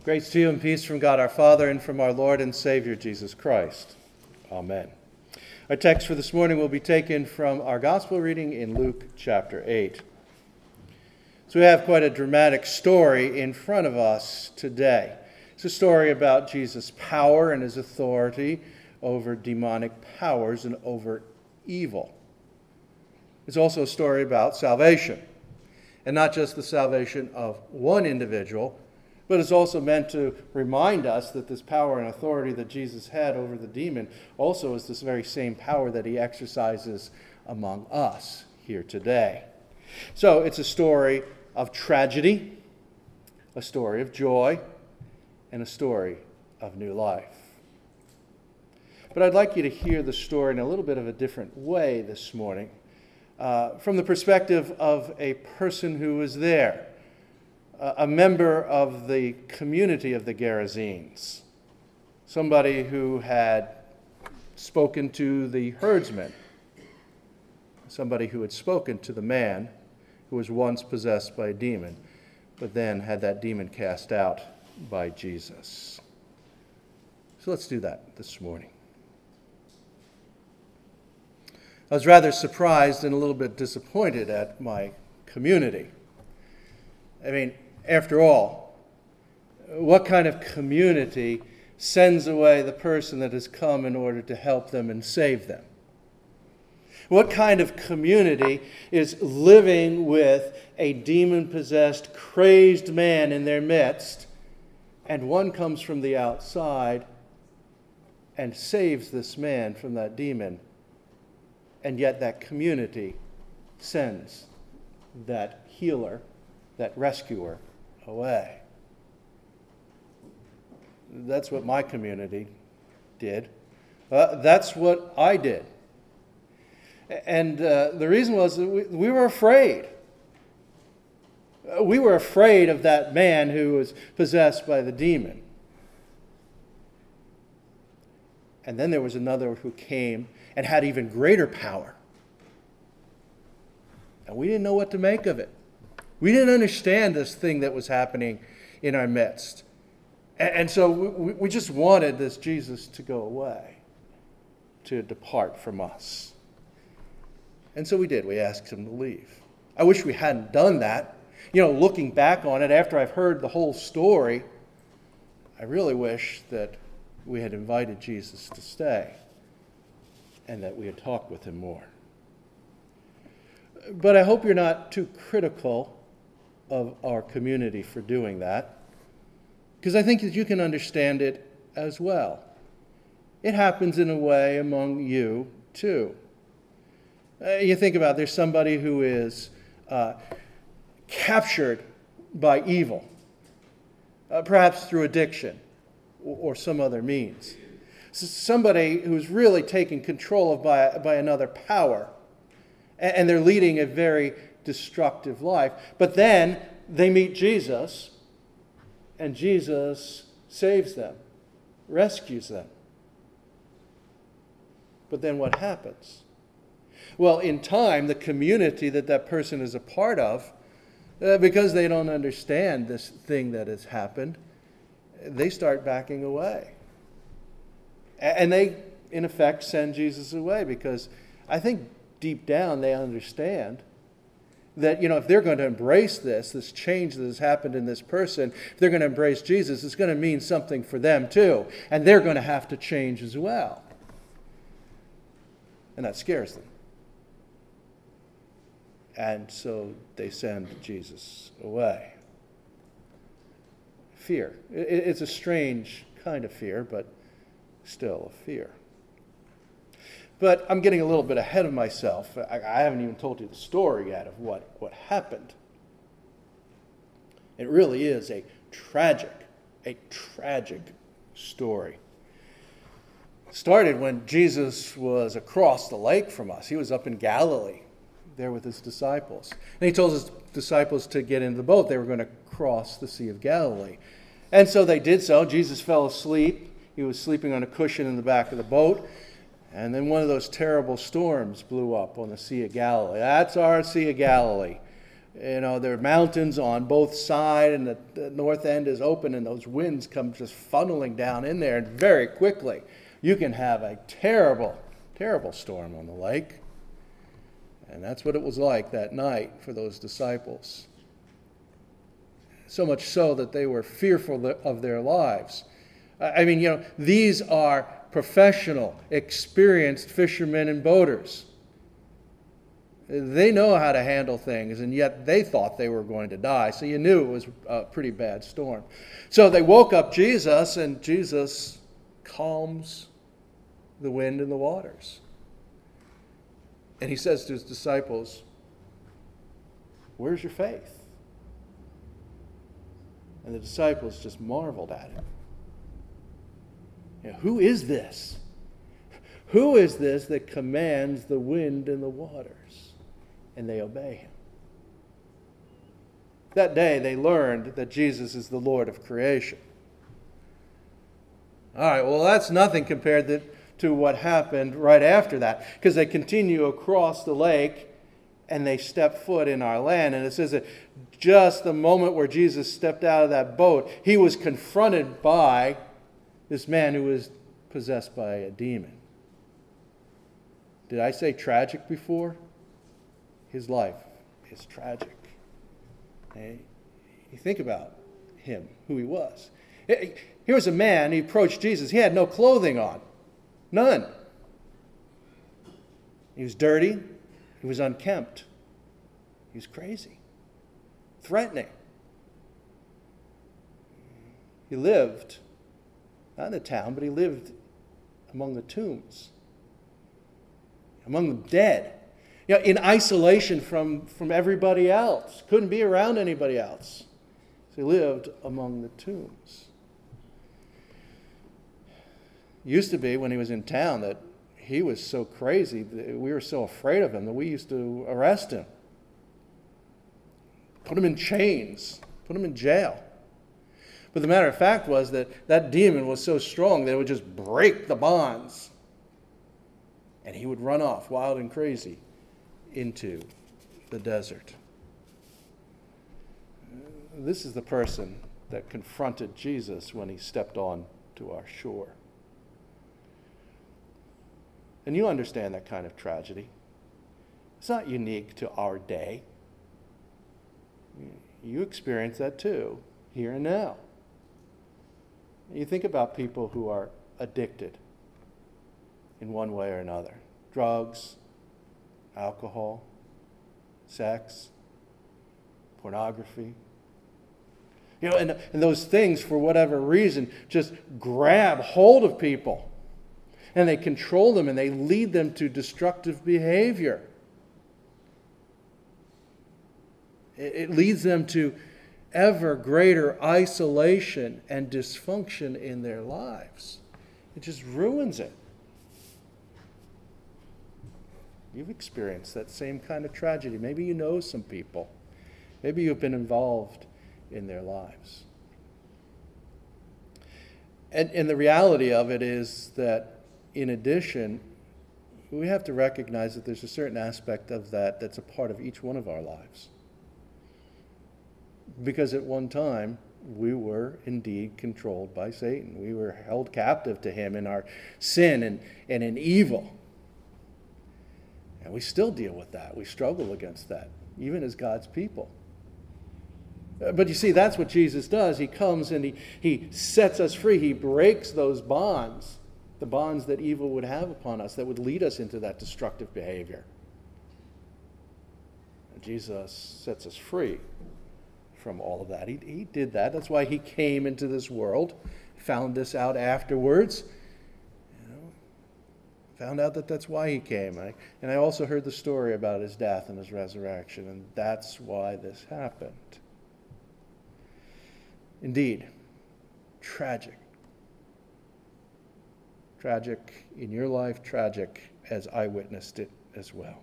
Grace to you and peace from God our Father and from our Lord and Savior Jesus Christ. Amen. Our text for this morning will be taken from our gospel reading in Luke chapter 8. So we have quite a dramatic story in front of us today. It's a story about Jesus' power and his authority over demonic powers and over evil. It's also a story about salvation, and not just the salvation of one individual, but it's also meant to remind us that this power and authority that Jesus had over the demon also is this very same power that he exercises among us here today. So it's a story of tragedy, a story of joy, and a story of new life. But I'd like you to hear the story in a little bit of a different way this morning, from the perspective of a person who was there, a member of the community of the Gerasenes, somebody who had spoken to the herdsman, somebody who had spoken to the man who was once possessed by a demon, but then had that demon cast out by Jesus. So let's do that this morning. I was rather surprised and a little bit disappointed at my community. I mean, after all, what kind of community sends away the person that has come in order to help them and save them? What kind of community is living with a demon-possessed, crazed man in their midst, and one comes from the outside and saves this man from that demon, and yet that community sends that healer, that rescuer, away? That's what my community did. That's what I did. And the reason was that we were afraid. We were afraid of that man who was possessed by the demon. And then there was another who came and had even greater power. And we didn't know what to make of it. We didn't understand this thing that was happening in our midst. And so we just wanted this Jesus to go away, to depart from us. And so we did. We asked him to leave. I wish we hadn't done that. You know, looking back on it, after I've heard the whole story, I really wish that we had invited Jesus to stay and that we had talked with him more. But I hope you're not too critical of our community for doing that, because I think that you can understand it as well. It happens in a way among you too. You think about it, there's somebody who is captured by evil, perhaps through addiction or some other means. Somebody who's really taken control of by another power, and they're leading a very destructive life. But then they meet Jesus, and Jesus saves them, rescues them. But then what happens? Well, in time, the community that person is a part of, because they don't understand this thing that has happened, they start backing away. And they, in effect, send Jesus away, because I think deep down they understand that, if they're going to embrace this change that has happened in this person, if they're going to embrace Jesus, it's going to mean something for them too. And they're going to have to change as well. And that scares them. And so they send Jesus away. Fear. It's a strange kind of fear, but still a fear. But I'm getting a little bit ahead of myself. I haven't even told you the story yet of what happened. It really is a tragic story. It started when Jesus was across the lake from us. He was up in Galilee, there with his disciples. And he told his disciples to get into the boat. They were going to cross the Sea of Galilee. And so they did so. Jesus fell asleep. He was sleeping on a cushion in the back of the boat. And then one of those terrible storms blew up on the Sea of Galilee. That's our Sea of Galilee. there are mountains on both sides, and the north end is open, and those winds come just funneling down in there, and very quickly you can have a terrible, terrible storm on the lake. And that's what it was like that night for those disciples. So much so that they were fearful of their lives. I mean, these are professional, experienced fishermen and boaters. They know how to handle things, and yet they thought they were going to die. So you knew it was a pretty bad storm. So they woke up Jesus, and Jesus calms the wind and the waters. And he says to his disciples, "Where's your faith?" And the disciples just marveled at him. Who is this? Who is this that commands the wind and the waters? And they obey him. That day they learned that Jesus is the Lord of creation. All right, well, that's nothing compared to what happened right after that, because they continue across the lake and they step foot in our land. And it says that just the moment where Jesus stepped out of that boat, he was confronted by this man who was possessed by a demon. Did I say tragic before? His life is tragic. Okay? You think about him, who he was. Here was a man, he approached Jesus. He had no clothing on. None. He was dirty. He was unkempt. He was crazy. Threatening. He lived, not in the town, but he lived among the tombs. Among the dead. In isolation from everybody else. Couldn't be around anybody else. So he lived among the tombs. It used to be when he was in town that he was so crazy, that we were so afraid of him that we used to arrest him. Put him in chains. Put him in jail. But the matter of fact was that demon was so strong that it would just break the bonds. And he would run off wild and crazy into the desert. This is the person that confronted Jesus when he stepped on to our shore. And you understand that kind of tragedy. It's not unique to our day. You experience that too, here and now. You think about people who are addicted in one way or another. Drugs, alcohol, sex, pornography. And those things, for whatever reason, just grab hold of people. And they control them and they lead them to destructive behavior. It leads them to ever greater isolation and dysfunction in their lives. It just ruins it. You've experienced that same kind of tragedy. Maybe you know some people. Maybe you've been involved in their lives. And the reality of it is that, in addition, we have to recognize that there's a certain aspect of that that's a part of each one of our lives. Because at one time, we were indeed controlled by Satan. We were held captive to him in our sin and in evil. And we still deal with that. We struggle against that, even as God's people. But you see, that's what Jesus does. He comes and he sets us free. He breaks those bonds, the bonds that evil would have upon us, that would lead us into that destructive behavior. And Jesus sets us free from all of that. He did that. That's why he came into this world, found this out afterwards. Found out that that's why he came. And I also heard the story about his death and his resurrection, and that's why this happened. Indeed, tragic. Tragic in your life, tragic as I witnessed it as well.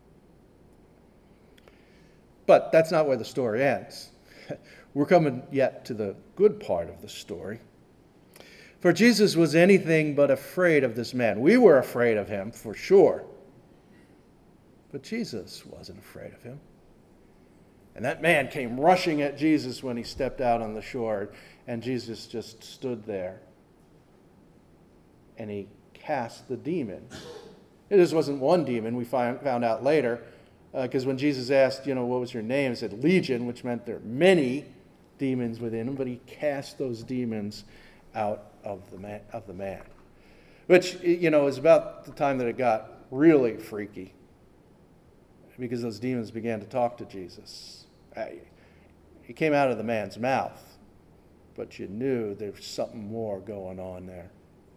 But that's not where the story ends. We're coming yet to the good part of the story. For Jesus was anything but afraid of this man. We were afraid of him, for sure. But Jesus wasn't afraid of him. And that man came rushing at Jesus when he stepped out on the shore. And Jesus just stood there. And he cast the demon. It just wasn't one demon, we found out later. Because when Jesus asked, what was your name? He said Legion, which meant there are many demons within him. But he cast those demons out of the man. Which, is about the time that it got really freaky. Because those demons began to talk to Jesus. He came out of the man's mouth. But you knew there was something more going on there.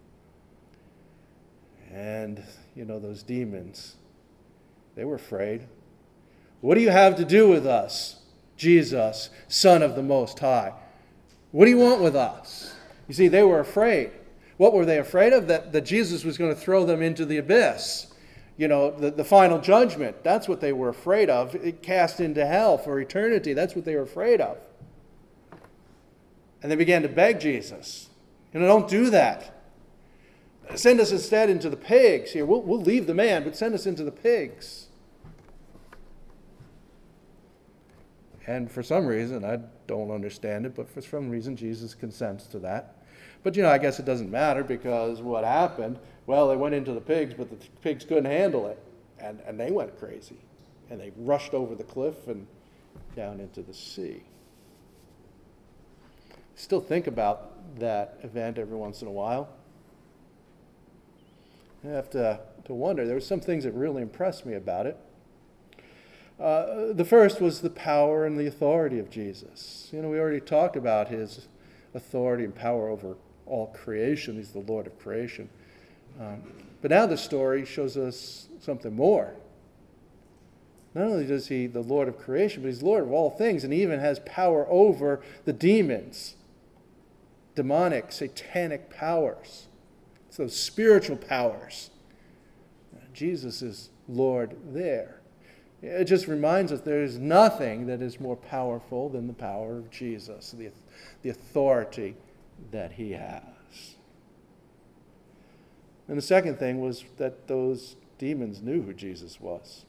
And, those demons, they were afraid. What do you have to do with us, Jesus, Son of the Most High? What do you want with us? You see, they were afraid. What were they afraid of? That Jesus was going to throw them into the abyss. The final judgment. That's what they were afraid of. Cast into hell for eternity. That's what they were afraid of. And they began to beg Jesus, don't do that. Send us instead into the pigs. Here, we'll leave the man, but send us into the pigs. And for some reason, I don't understand it, but for some reason Jesus consents to that. But, I guess it doesn't matter because what happened? Well, they went into the pigs, but the pigs couldn't handle it. And they went crazy. And they rushed over the cliff and down into the sea. Still think about that event every once in a while. I have to wonder. There were some things that really impressed me about it. The first was the power and the authority of Jesus. We already talked about his authority and power over all creation. He's the Lord of creation. But now the story shows us something more. Not only is he the Lord of creation, but he's Lord of all things, and he even has power over the demons, demonic, satanic powers. It's those spiritual powers. Jesus is Lord there. It just reminds us there is nothing that is more powerful than the power of Jesus, the authority that he has. And the second thing was that those demons knew who Jesus was.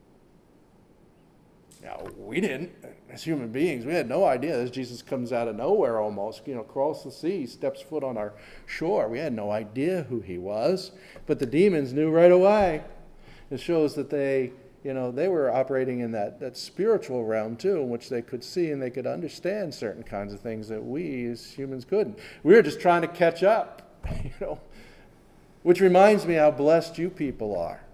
Now, we didn't. As human beings, we had no idea. As Jesus comes out of nowhere almost, across the sea, steps foot on our shore. We had no idea who he was. But the demons knew right away. It shows that they were operating in that spiritual realm too, in which they could see and they could understand certain kinds of things that we as humans couldn't. We were just trying to catch up, which reminds me how blessed you people are.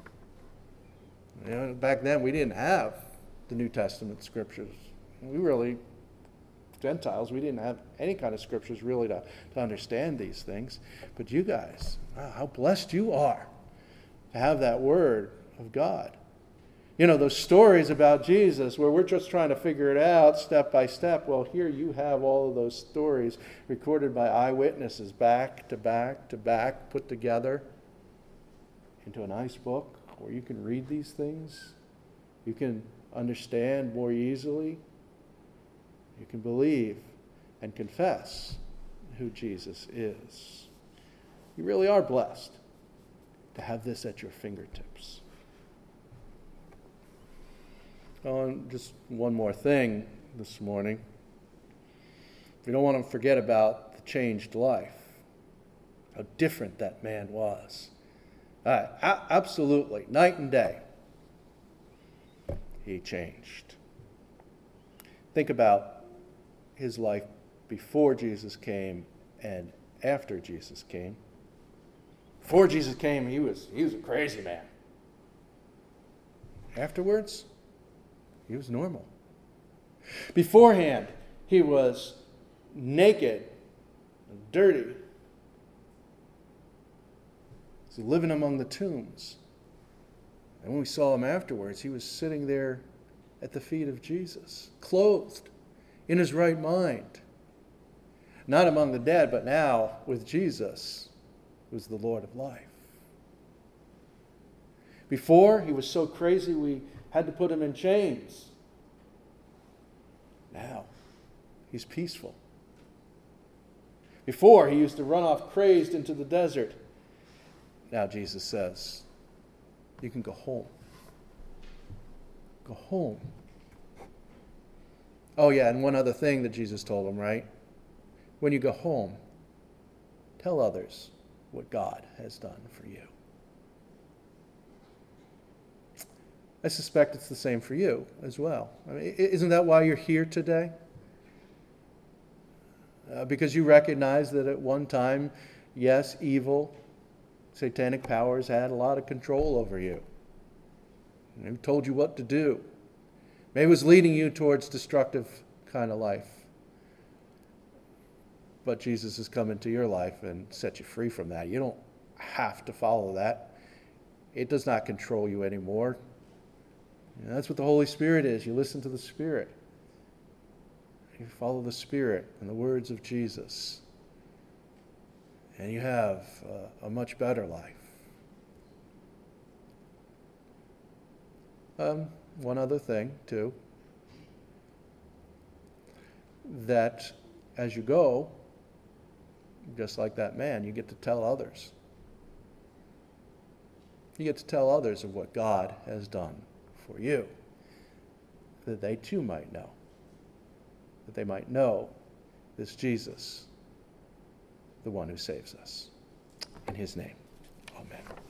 Back then we didn't have the New Testament scriptures. Gentiles, we didn't have any kind of scriptures really to understand these things. But you guys, how blessed you are to have that word of God. Those stories about Jesus where we're just trying to figure it out step by step. Well, here you have all of those stories recorded by eyewitnesses back to back to back, put together into a nice book where you can read these things. You can understand more easily. You can believe and confess who Jesus is. You really are blessed to have this at your fingertips. Oh, and just one more thing this morning. We don't want to forget about the changed life, how different that man was. Absolutely, night and day, he changed. Think about his life before Jesus came and after Jesus came. Before Jesus came, he was a crazy man. Afterwards, he was normal. Beforehand, he was naked and dirty. He was living among the tombs. And when we saw him afterwards, he was sitting there at the feet of Jesus, clothed, in his right mind. Not among the dead, but now with Jesus, who is the Lord of life. Before, he was so crazy we had to put him in chains. Now, he's peaceful. Before, he used to run off crazed into the desert. Now, Jesus says, you can go home. Go home. Oh, yeah, and one other thing that Jesus told him, right? When you go home, tell others what God has done for you. I suspect it's the same for you as well. I mean, isn't that why you're here today? Because you recognize that at one time, yes, evil, satanic powers had a lot of control over you. Maybe told you what to do. Maybe it was leading you towards destructive kind of life. But Jesus has come into your life and set you free from that. You don't have to follow that. It does not control you anymore. And that's what the Holy Spirit is. You listen to the Spirit. You follow the Spirit and the words of Jesus. And you have a much better life. One other thing, too, that as you go, just like that man, you get to tell others. You get to tell others of what God has done for you, that they too might know, that they might know this Jesus, the one who saves us. In his name, amen.